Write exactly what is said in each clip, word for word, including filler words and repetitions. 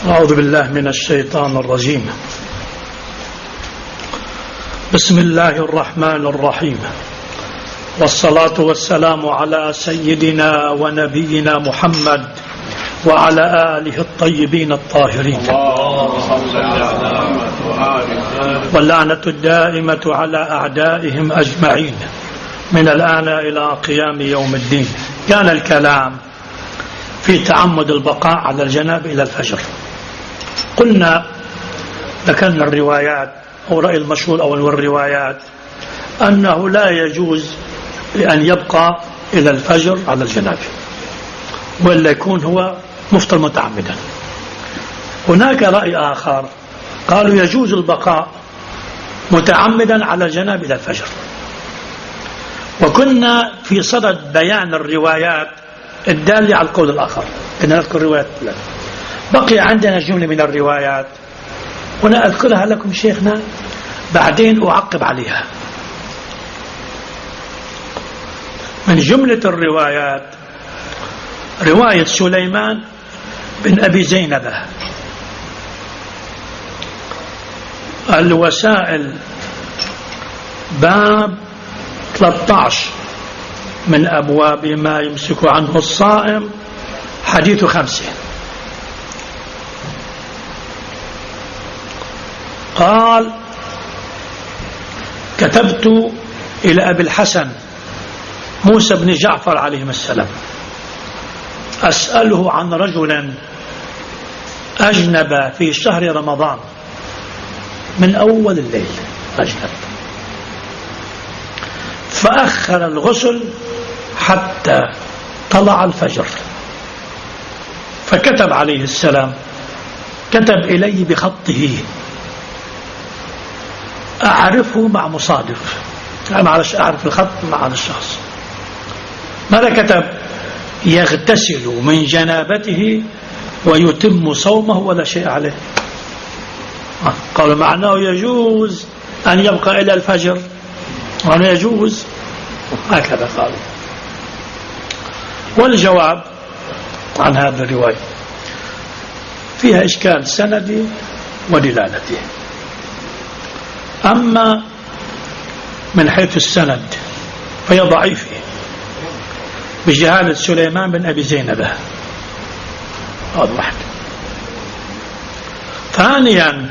أعوذ بالله من الشيطان الرجيم. بسم الله الرحمن الرحيم، والصلاة والسلام على سيدنا ونبينا محمد وعلى آله الطيبين الطاهرين، واللعنة الدائمة على أعدائهم أجمعين من الآن إلى قيام يوم الدين. كان الكلام في تعمد البقاء على الجناب إلى الفجر. قلنا ذكرنا الروايات أو رأي المشهور أو الروايات أنه لا يجوز لأن يبقى إلى الفجر على الجناب، ولا يكون هو مفطر متعمدا. هناك رأي آخر قالوا يجوز البقاء متعمدا على الجناب إلى الفجر. وكنا في صدد بيان الروايات الدالة على القول الآخر، كنا نذكر روايات. بقي عندنا جملة من الروايات هنا أذكرها لكم شيخنا، بعدين أعقب عليها. من جملة الروايات رواية سليمان بن أبي زينب، الوسائل باب ثلاثة عشر من أبواب ما يمسك عنه الصائم، حديث خمسة. قال: كتبت إلى أبي الحسن موسى بن جعفر عليهما السلام أسأله عن رجل أجنب في شهر رمضان من أول الليل، أجنب فأخر الغسل حتى طلع الفجر، فكتب عليه السلام، كتب إلي بخطه أعرفه مع مصادف، أنا أعرف الخط مع الشخص. ماذا كتب؟ يغتسل من جنابته ويتم صومه ولا شيء عليه. قال معناه يجوز أن يبقى إلى الفجر، وأنا يجوز هكذا قالوا. والجواب عن هذا الرواية فيها إشكال سندي ودلالته. أما من حيث السند فهي ضعيفة بجهالة سليمان بن أبي زينب، هذا واحد. ثانيا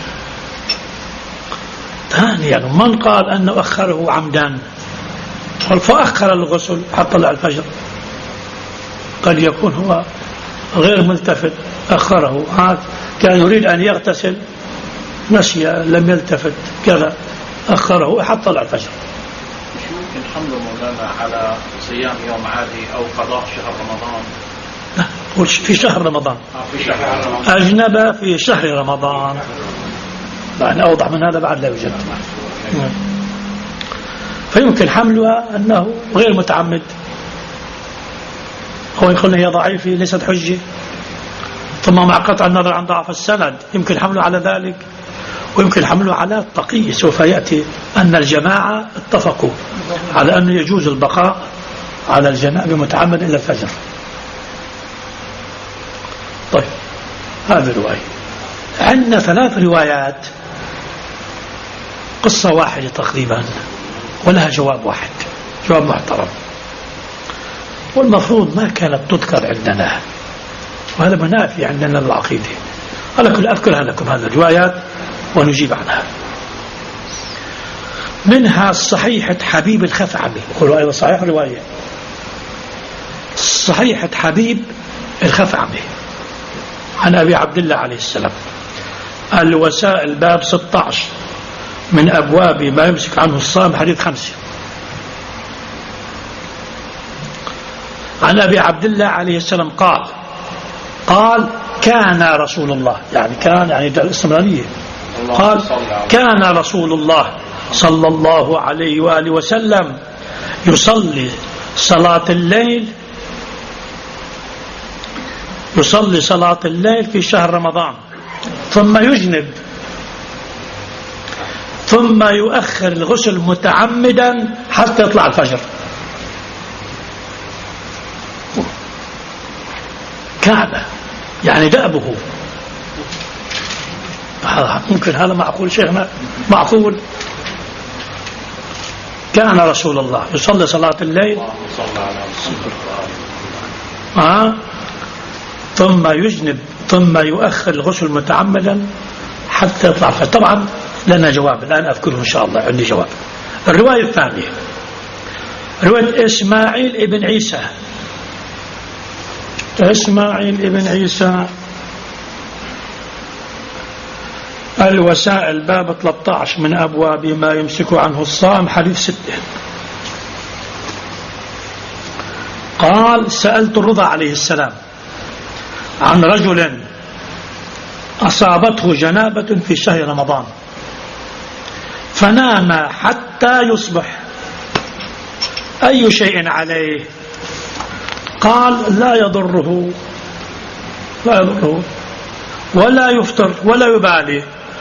ثانيا من قال أنه أخره عمدا؟ فأخر الغسل حتى طلع الفجر، قد يكون هو غير ملتفت أخره، كان يريد أن يغتسل نسي لم يلتفت كذا أخره حتى طلع الفجر. مش ممكن حمله مولانا على صيام يوم عادي أو قضاء شهر رمضان؟ لا، قول في شهر رمضان. آه في شهر رمضان. أجنب في شهر رمضان، يعني أوضح من هذا بعد لا يوجد. فيمكن حملها أنه غير متعمد، هو يقول هي ضعيفة ليست حجة، ثم مع قطع النظر عن ضعف السند يمكن حمله على ذلك، ويمكن حمله على التقي. سوف يأتي أن الجماعة اتفقوا على أنه يجوز البقاء على الجناب متعمد إلى الفجر. طيب، هذه الرواية. عندنا ثلاث روايات، قصة واحدة تقريبا ولها جواب واحد، جواب محترم، والمفروض ما كانت تذكر عندنا، وهذا منافي عندنا العقيدة. على كل أذكرها لكم هذه الروايات ونجيب عنها. منها صحيحة حبيب الخثعمي، يقولوا أيضا صحيح رواية صحيحة حبيب الخثعمي عن أبي عبد الله عليه السلام، الوسائل باب ستة عشر من أبواب ما يمسك عنه الصائم، حديث خمسة. عن أبي عبد الله عليه السلام قال قال كان رسول الله، يعني كان يعني الاستمرارية، قال كان رسول الله صلى الله عليه وآله وسلم يصلي صلاة الليل يصلي صلاة الليل في شهر رمضان، ثم يجنب، ثم يؤخر الغسل متعمدا حتى يطلع الفجر. كان يعني دأبه ممكن هذا معقول شيخنا؟ معقول. كان رسول الله يصلي صلاة الليل آه ثم يجنب ثم يؤخر الغسل متعمدا حتى يطلع. طبعا لنا جواب الآن أذكره إن شاء الله، عندي جواب. الرواية الثانية رواية إسماعيل ابن عيسى. إسماعيل ابن عيسى الوسائل باب ثلاثة عشر من أبواب ما يمسك عنه الصائم حديث ستة. قال سألت الرضا عليه السلام عن رجل أصابته جنابة في شهر رمضان فنام حتى يصبح، أي شيء عليه؟ قال لا يضره لا يضره ولا يفطر ولا يبالي.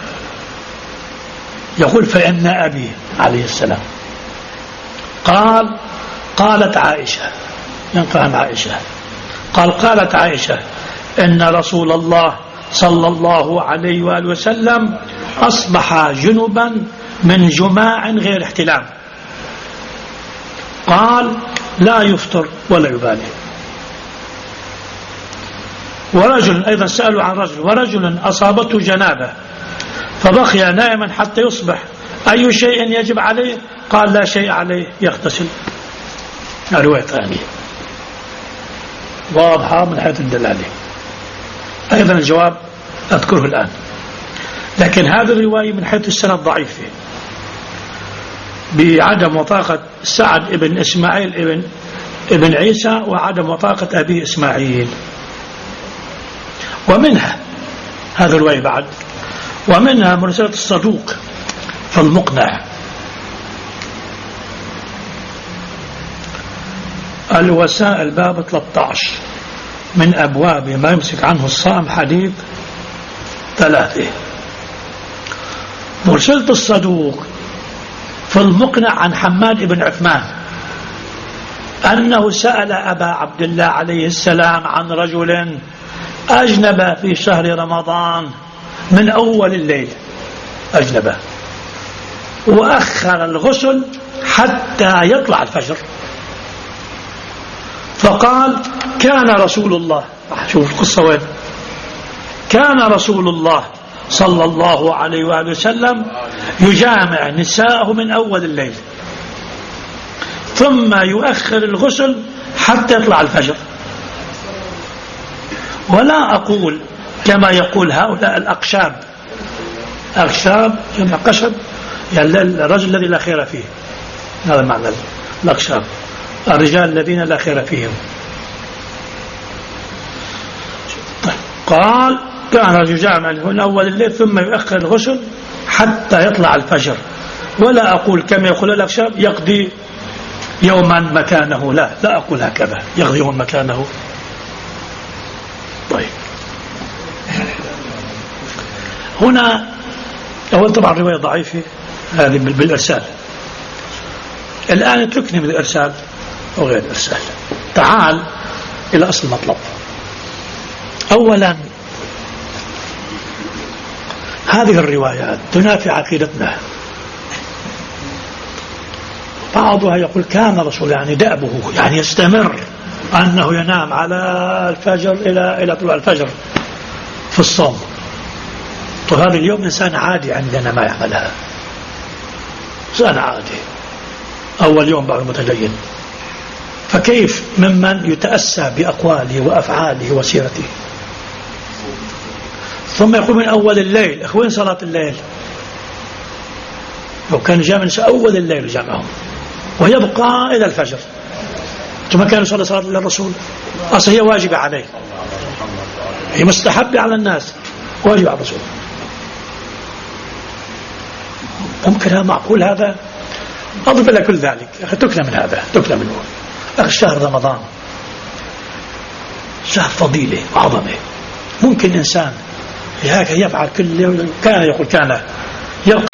يقول فإن أبي عليه السلام قال قالت عائشة ينقل عائشة قال قالت عائشة إن رسول الله صلى الله عليه وآله وسلم أصبح جنبا من جماع غير احتلام، قال لا يفطر ولا يبالي. ورجل أيضا سألوا عن رجل ورجل أصابته جنابة فبقي نائما حتى يصبح، أي شيء يجب عليه؟ قال لا شيء عليه يغتسل. رواية ثانية واضحة من حيث الدلالة. أيضا الجواب أذكره الآن، لكن هذه الرواية من حيث السند ضعيفة بعدم وثاقة سعد ابن إسماعيل ابن, ابن عيسى وعدم وثاقة أبي إسماعيل. ومنها هذا الرواية بعد ومنها مرسلة الصدوق في المقنع الوسائل باب ثلاثة عشر من أبواب ما يمسك عنه الصائم حديث ثلاثة. مرسلة الصدوق في المقنع عن حماد بن عثمان أنه سأل أبا عبد الله عليه السلام عن رجل أجنب في شهر رمضان من أول الليل أجنب وأخر الغسل حتى يطلع الفجر، فقال كان رسول الله، شوف القصة وين، كان رسول الله صلى الله عليه وآله وسلم يجامع نساءه من أول الليل ثم يؤخر الغسل حتى يطلع الفجر. ولا أقول كما يقول هؤلاء الأقشاب، أقشاب جمع قشب يعني الرجل الذي لا خير فيه، هذا المعنى الأقشاب، الرجال الذين لا خير فيهم. قال كان يجامع من أول الليل ثم يؤخر الغسل حتى يطلع الفجر. ولا أقول كما يقول الأقشاب يقضي يوما مكانه، لا لا أقول هكذا يقضي يوما مكانه. طيب هنا أول طبعا رواية ضعيفة هذه بالإرسال. الآن اتركني من الإرسال أو غير الإرسال، تعال إلى أصل المطلب. أولا هذه الروايات تنافي عقيدتنا. بعضها يقول كان رسول يعني دأبه يعني يستمر أنه ينام على الفجر إلى إلى طلوع الفجر في الصوم. طيب هذا اليوم إنسان عادي عندنا ما يعملها، إنسان عادي أول يوم بعد المتدين، فكيف ممن يتأسى بأقواله وأفعاله وسيرته؟ ثم يقول من أول الليل. أخوين صلاة الليل لو كان جامع أول الليل جامعهم ويبقى إلى الفجر، ثم كان يصلي صلاة للرسول أصلا هي واجبة عليه، هي مستحبة على الناس، واجب على الرسول. ممكن هذا معقول؟ هذا أضرب إلى كل ذلك. أخي تكلم من هذا، تكلم منه. أخي شهر رمضان شهر فضيلة وعظمة، ممكن الإنسان هكذا يفعل كل يوم. كان يقول كان يلقى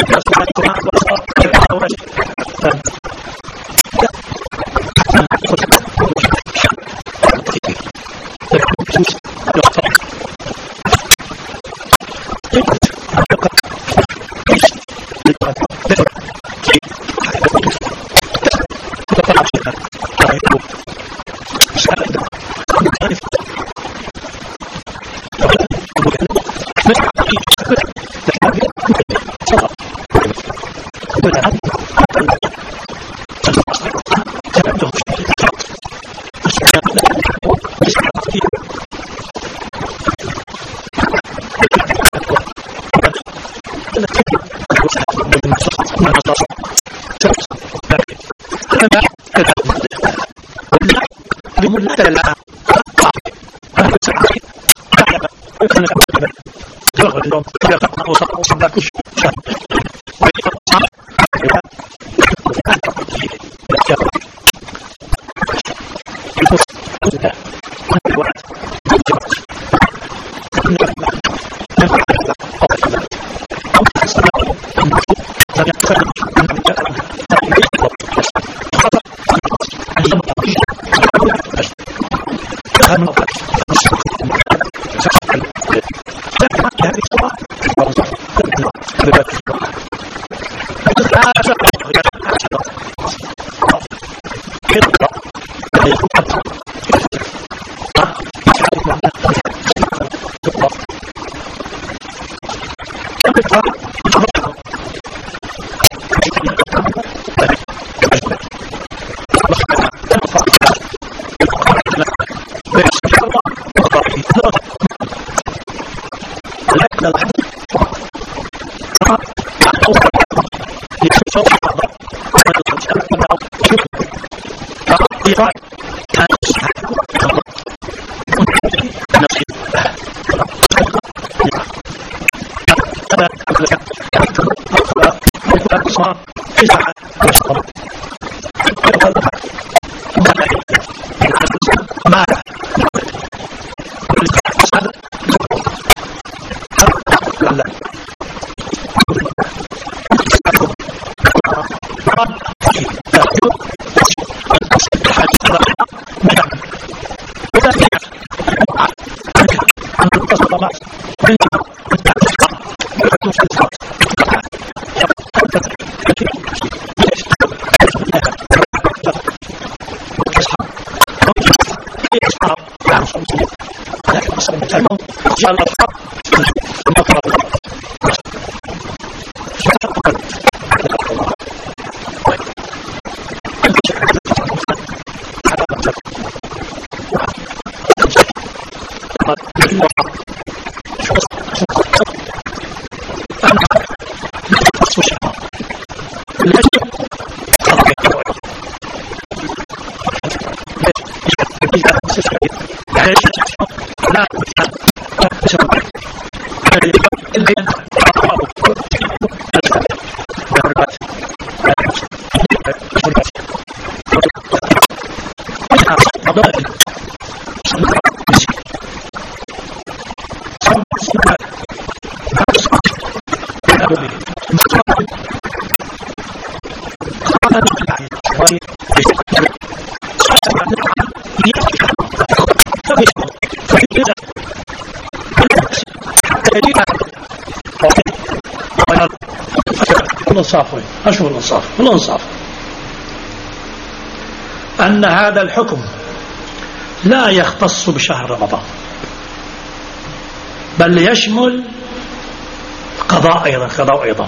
الإنصاف وين؟ أشوف الإنصاف الإنصاف أن هذا الحكم لا يختص بشهر رمضان بل يشمل قضاء أيضا قضاء أيضا.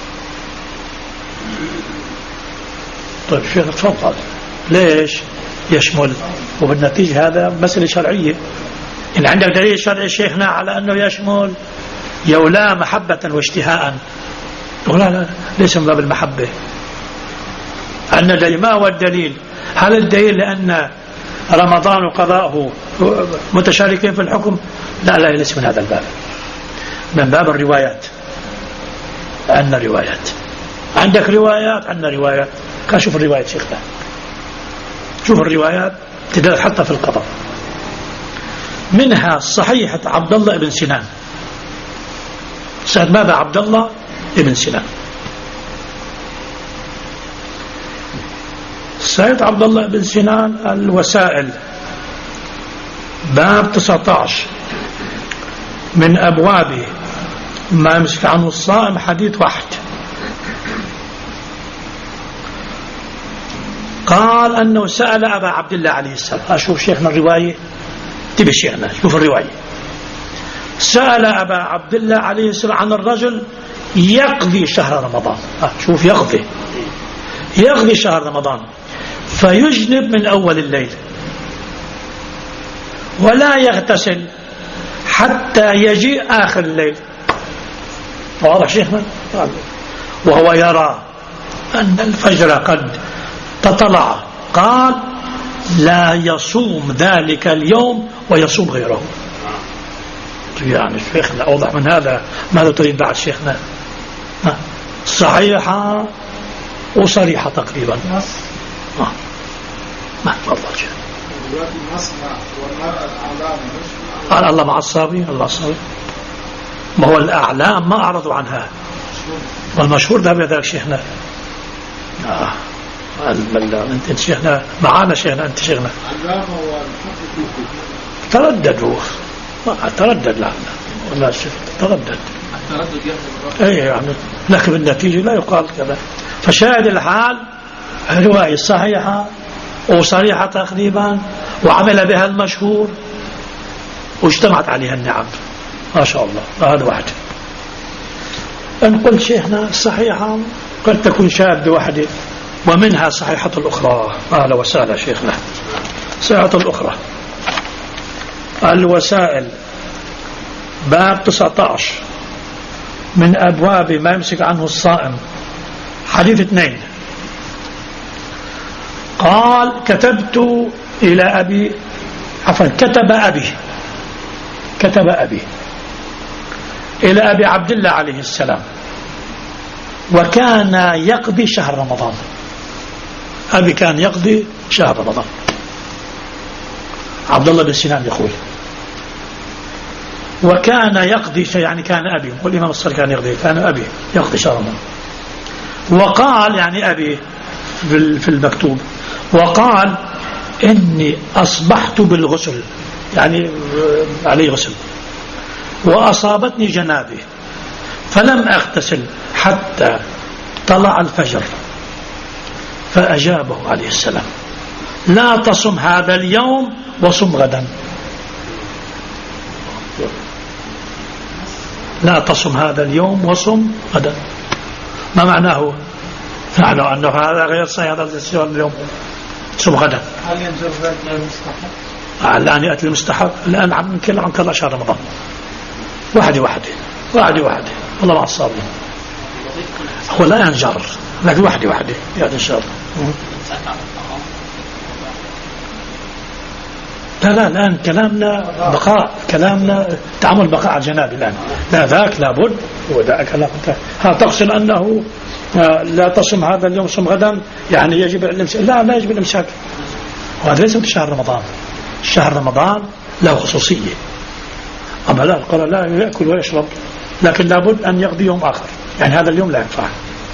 طيب شيخ تفضل ليش يشمل؟ وبالنتيجة هذا مسألة شرعية. إن عندك دليل شرعي شيخنا على أنه يشمل يولى محبة واشتهاء، لا لا ليس من باب المحبة. أن دليل ما هو الدليل؟ هل الدليل لأن رمضان وقضاءه متشاركين في الحكم؟ لا لا ليس من هذا الباب، من باب الروايات. عندنا روايات، عندك روايات، عندنا روايات. كان شوف الروايات شيخنا، شوف الروايات تدل حتى في القضاء. منها صحيحة عبد الله بن سنان. سأل ماذا عبد الله ابن سنان؟ سيد عبد الله بن سنان الوسائل باب تسعة عشر من أبوابه ما يمسك عنه الصائم حديث واحد. قال أنه سأل أبا عبد الله عليه السلام. أشوف شيخنا الرواية، تبي شيخنا شوف الرواية. سأل أبا عبد الله عليه السلام عن الرجل يقضي شهر رمضان. آه شوف يقضي يقضي شهر رمضان فيجنب من أول الليل ولا يغتسل حتى يجيء آخر الليل. واضح شيخنا؟ وهو يرى أن الفجر قد تطلع. قال لا يصوم ذلك اليوم ويصوم غيره. يعني شيخنا أوضح من هذا. ماذا تريد بعد شيخنا؟ صحيحة وصريحة تقريبا. آه. ما تفضل شيخ. قال الله مع الصابرين. الله الصابرين. ما هو الأعلام ما أعرضوا عنها، والمشهور ده بذلك شيخنا. آه. أنت شيخنا معانا شيخنا أنت شيخنا ترددوا تردد لا لا تردد أي يعني، لكن بالنتيجة لا يقال كذا. فشاهد الحال رواية صحيحة وصريحة تقريبا وعمل بها المشهور واجتمعت عليها النعم ما شاء الله. هذا واحد. أن قلت شيخنا صحيحة قد تكون شاذة واحدة ومنها صحيحة الأخرى. أهلا وسهلا شيخنا. صحيحة الأخرى الوسائل باب تسعة عشر من أبواب ما يمسك عنه الصائم حديث اثنين. قال كتبت إلى أبي عفوا كتب أبي كتب أبي إلى أبي عبد الله عليه السلام وكان يقضي شهر رمضان. أبي كان يقضي شهر رمضان. عبد الله بن سنان يقول وكان يقضي شيء يعني كان أبي، والإمام الصالح كان يقضي كان أبي يقضي شهر رمضان. وقال يعني أبي في المكتوب وقال إني أصبحت بالغسل يعني عليه غسل وأصابتني جنابه فلم أغتسل حتى طلع الفجر. فأجابه عليه السلام لا تصم هذا اليوم وصم غدا. لا تصم هذا اليوم وصم غدا. ما معناه؟ معناه أنه هذا غير صحيح. هذا اليوم صم غدا. هل ينزل ذلك المستحب؟ الآن يأتي المستحب. الآن عم نكلم عن كل شهر رمضان واحدة واحدة واحدة واحدة. الله مع الصابرين. هو لا ينجر لكن واحدة واحدة يأتي إن شاء الله. لا لا الآن كلامنا بقاء، كلامنا تعامل بقاء على الجناب الآن. لا ذاك لابد وذاك كلام. ها تقصد أنه لا تصم هذا اليوم صم غدا يعني يجب الامساك؟ لا لا يجب الامساك. وهذا ليس في شهر رمضان. شهر رمضان له خصوصية. أما لا قال لا يأكل ويشرب لكن لابد أن يقضي يوم آخر يعني هذا اليوم لا ينفع.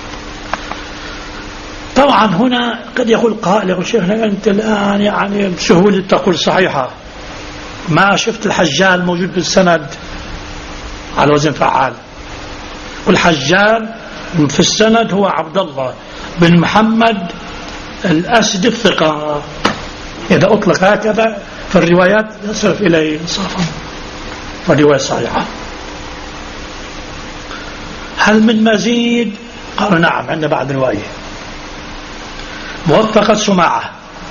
طبعا هنا قد يقول قائل يقول شيخنا أنت الآن يعني بسهولة تقول صحيحة. ما شفت الحجال موجود بالسند على وزن فعال. والحجال في السند هو عبد الله بن محمد الأسد الثقة. إذا أطلق هكذا فالروايات يصرف إليه إنصافا فالرواية صحيحة. هل من مزيد؟ قالوا نعم عندنا بعد رواية موثقة سماعة.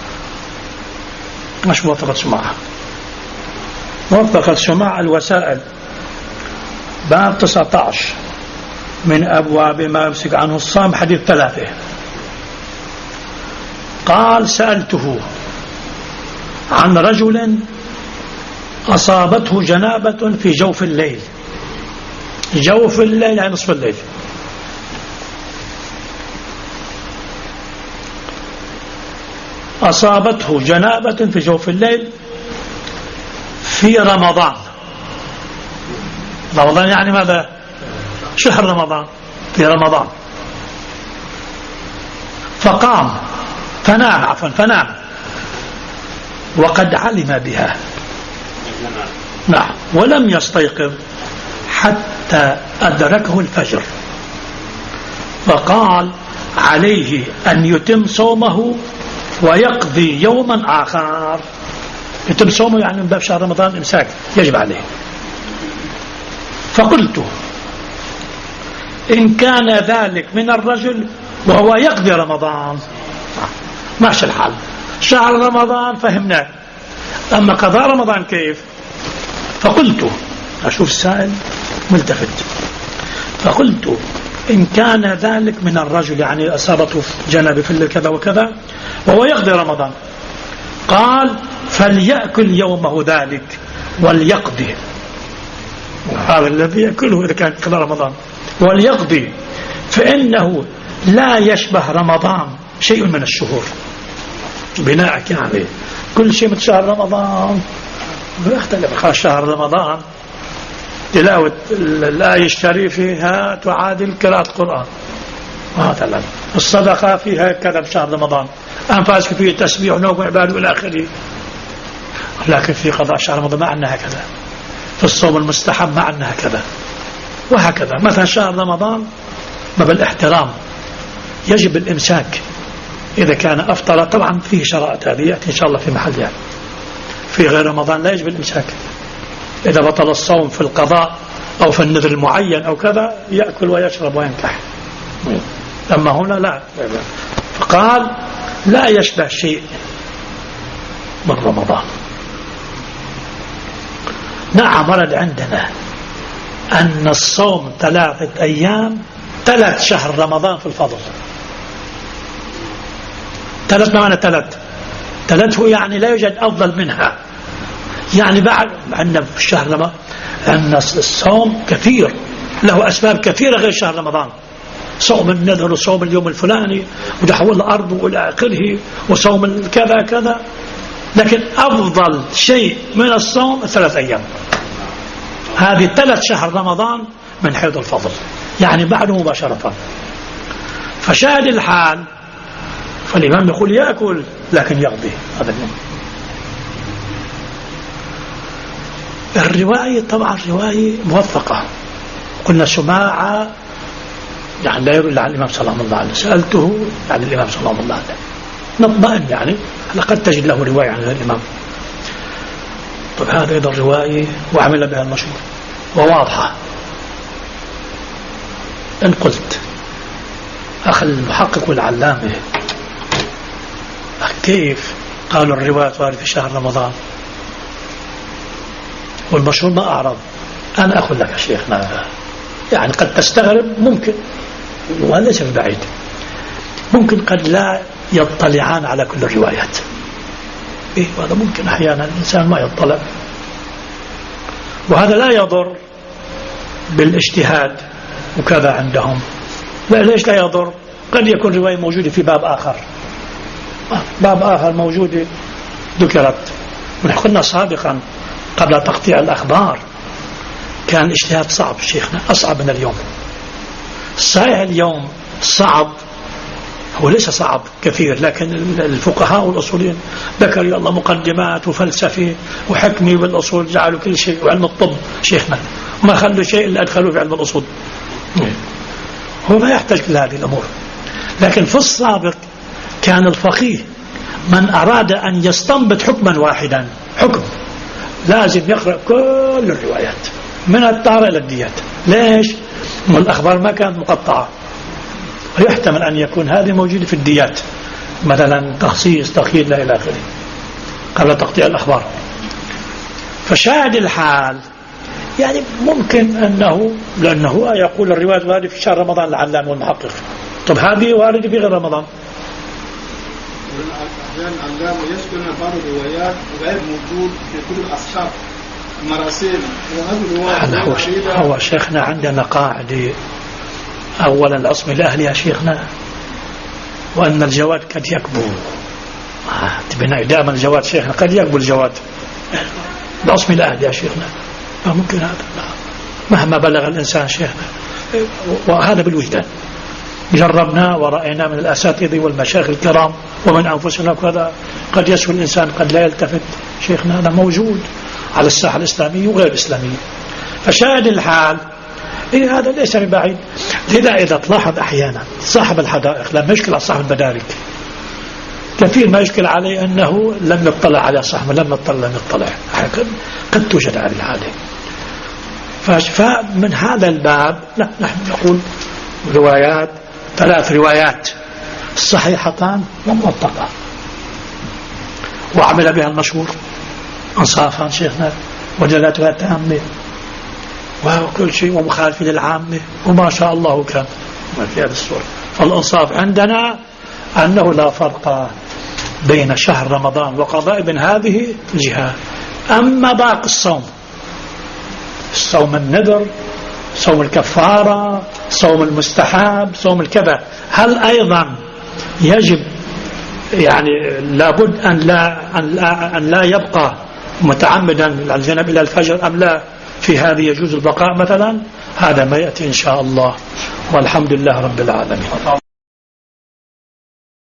مش موثقة سماعة موثقة سماعة الوسائل باب تسعة عشر من أبواب ما يمسك عنه الصام حديث ثلاثة. قال سألته عن رجل أصابته جنابة في جوف الليل. جوف الليل يعني نصف الليل. أصابته جنابة في جوف الليل في رمضان. رمضان يعني ماذا؟ شهر رمضان. في رمضان فقام فنام عفوا فنام وقد علم بها نعم ولم يستيقظ حتى أدركه الفجر. فقال عليه أن يتم صومه ويقضي يوما آخر. يتم صومه يعني من باب شهر رمضان إمساك يجب عليه. فقلت إن كان ذلك من الرجل وهو يقضي رمضان ماشي الحال. شهر رمضان فهمناه أما قضاء رمضان كيف؟ فقلت أشوف السائل ملتفت. فقلت إن كان ذلك من الرجل يعني أصابته جنابه في الليل كذا وكذا وهو يقضي رمضان قال فليأكل يومه ذلك وليقضي هذا الذي يأكله إذا كان قضاء رمضان. وليقضي فإنه لا يشبه رمضان شيء من الشهور بناءك يعني كل شيء من شهر رمضان يختلف. خاص شهر رمضان تلاوة الآية الشريفة تعادل قراءة القرآن مثلا. الصدقة فيها كذا بشهر رمضان، أنفاسك فيه تسبيح ونوم وعباده إلى آخره. لكن في قضاء شهر رمضان ما عندنا هكذا، في الصوم المستحب ما عندنا هكذا، وهكذا. مثلا شهر رمضان ما بالاحترام يجب الإمساك إذا كان أفطر، طبعا فيه شرائط هذه يأتي إن شاء الله في محلها. في غير رمضان لا يجب الإمساك، إذا بطل الصوم في القضاء أو في النذر المعين أو كذا يأكل ويشرب وينكح. أما هنا لا، فقال لا يشبه شيء من رمضان. نعم ورد عندنا أن الصوم ثلاثة أيام ثلاث شهر رمضان في الفضل. ثلاث معنى ثلاث ثلاث هو يعني لا يوجد أفضل منها. يعني بعد عندنا في الشهر رمضان أن الصوم كثير له أسباب كثيرة غير شهر رمضان. صوم النذر وصوم اليوم الفلاني ودحول الأرض وإلى آخره وصوم كذا كذا، لكن أفضل شيء من الصوم ثلاث أيام. هذه ثلاث شهر رمضان من حيث الفضل، يعني بعده مباشرة. فشاهد الحال فالإمام يقول يأكل لكن يقضي هذا اليوم. الرواية طبعا رواية موثقة. قلنا سماعة يعني لا يروي عن الإمام صلى الله عليه وسلم، سألته عن الإمام صلى الله عليه وسلم نطمئن يعني لقد تجد له رواية عن الإمام. طب هذا أيضا رواية وعمل بها المشهور وواضحة. إن قلت أخي المحقق والعلامة كيف قالوا الرواية وارد في شهر رمضان والمشهور ما أعرض؟ أنا أقول لك يا شيخنا يعني قد تستغرب ممكن، وهذا ليس بعيد، ممكن قد لا يطلعان على كل الروايات. إيه وهذا ممكن أحيانا الإنسان ما يطلع، وهذا لا يضر بالاجتهاد وكذا عندهم. لا ليش لا يضر؟ قد يكون رواية موجودة في باب آخر، باب آخر موجودة ذكرت. ونحن سابقا قبل تقطيع الأخبار كان الاجتهاد صعب شيخنا، أصعب من اليوم. صحيح اليوم صعب، هو ليس صعب كثير، لكن الفقهاء والأصولين ذكروا يلا مقدمات وفلسفة وحكمي بالأصول، جعلوا كل شيء، وعلم الطب شيخنا ما خلوا شيء إلا أدخلوا في علم الأصول. هو ما يحتاج لهذه الأمور. لكن في السابق كان الفقيه من أراد أن يستنبط حكما واحدا، حكم لازم يقرأ كل الروايات من الطهارة إلى الديات. ليش؟ والأخبار ما كانت مقطعة، ويحتمل أن يكون هذه موجودة في الديات مثلا تخصيص تقييد لا إلى آخره قبل تقطيع الأخبار. فشاهد الحال يعني ممكن أنه لأنه يقول الرواية واردة في شهر رمضان العلامة والمحقق. طب هذه واردة في غير رمضان. العلامة يشكل بعض الروايات غير موجود في كل الأصحاب مراسيل. هو, هو شيخنا عندنا قاعدة أولا الأصل الأهل يا شيخنا، وأن الجواد قد يكبو تبنى دائما الجواد شيخنا قد يكبو الجواد الأصل الأهل يا شيخنا. ممكن هذا مهما بلغ الإنسان شيخنا، وهذا بالوجدان جربنا ورأينا من الأساتذة والمشايخ الكرام ومن أنفسنا وكذا. قد يسوي الإنسان قد لا يلتفت شيخنا، هذا موجود على الساحة الإسلامية وغير الإسلامية. فشاهد الحال إيه هذا ليس ببعيد. لذا إذا تلاحظ أحيانا صاحب الحدائق لما يشكل على صاحب المدارك كثير ما يشكل عليه أنه لم يطلع على صاحبه، لم يطلع لم يطلع قد توجد هذه الحالة. فمن هذا الباب نحن نقول روايات ثلاث روايات صحيحتان وموثقة وعمل بها المشهور انصافا شيخنا ودلالتها تامة وكل شيء ومخالف للعامة وما شاء الله كان في هذه الصورة. فالانصاف عندنا أنه لا فرق بين شهر رمضان وقضاء من هذه الجهات. أما باقي الصوم صوم النذر، صوم الكفارة، صوم المستحاب، صوم الكذا، هل أيضا يجب يعني لابد أن لا, أن لا, أن لا يبقى متعمدا الذهاب إلى الفجر أم لا في هذه يجوز البقاء مثلا؟ هذا ما يأتي إن شاء الله، والحمد لله رب العالمين.